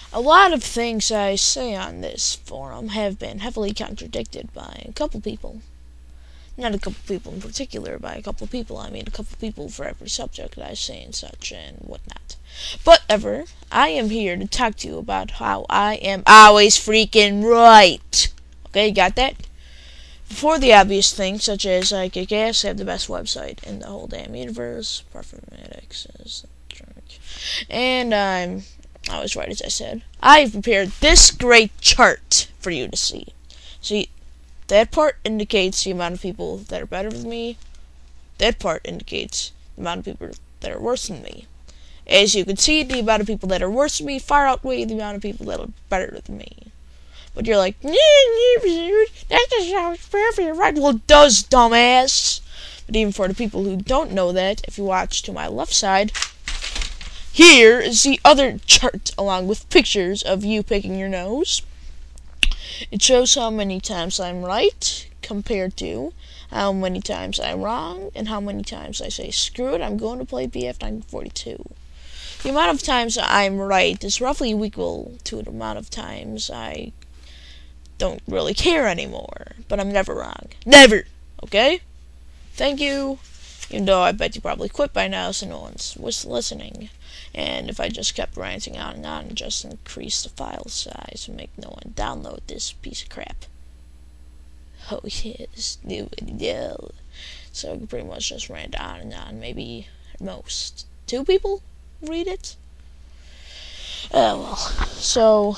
A lot of things I say on this forum have been heavily contradicted by a couple people. Not a couple people in particular, by a couple people. I mean a couple people for every subject that I say and such and whatnot. But ever, I am here to talk to you about how I am always freaking right. Okay, you got that? Before the obvious things, such as I kick ass, have the best website in the whole damn universe, apart from Maddox, and I was right as I said. I've prepared this great chart for you to see. See, that part indicates the amount of people that are better than me. That part indicates the amount of people that are worse than me. As you can see, the amount of people that are worse than me far outweigh the amount of people that are better than me. But you're like, that doesn't sound fair for you, right? Well, it does, dumbass. But even for the people who don't know that, if you watch to my left side, here is the other chart, along with pictures of you picking your nose. It shows how many times I'm right, compared to how many times I'm wrong, and how many times I say, screw it, I'm going to play BF942. The amount of times I'm right is roughly equal to the amount of times I don't really care anymore, but I'm never wrong. Never! Okay? Thank you. Even though I bet you probably quit by now, so no was listening. And if I just kept ranting on and just increase the file size and make no one download this piece of crap. Oh yes, new video. So I can pretty much just rant on and on. Maybe at most 2 people read it. Oh well. So,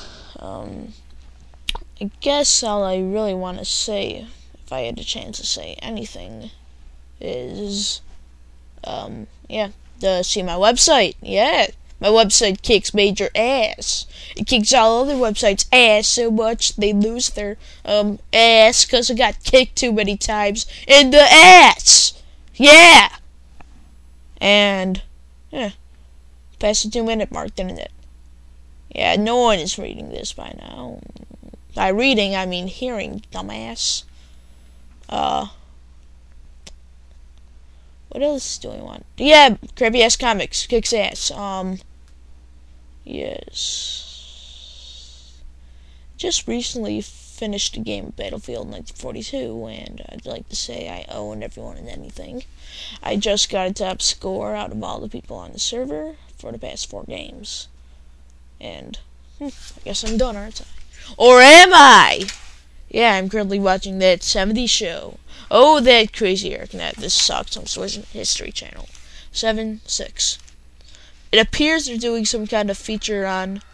I guess all I really want to say, if I had a chance to say anything, is, see my website. Yeah, my website kicks major ass. It kicks all other websites' ass so much they lose their, ass because it got kicked too many times in the ass. Yeah. And, past the 2-minute mark, didn't it? Yeah, no one is reading this by now. By reading, I mean hearing, dumbass. What else do we want? Yeah, Crappy Ass Comics kicks ass. Yes. Just recently finished the game of Battlefield 1942, and I'd like to say I own everyone and anything. I just got a top score out of all the people on the server for the past 4 games. And, I guess I'm done, aren't I? Or am I? Yeah, I'm currently watching that 70s show. Oh, that crazy Eric. This sucks. I'm switching History Channel. 7-6. It appears they're doing some kind of feature on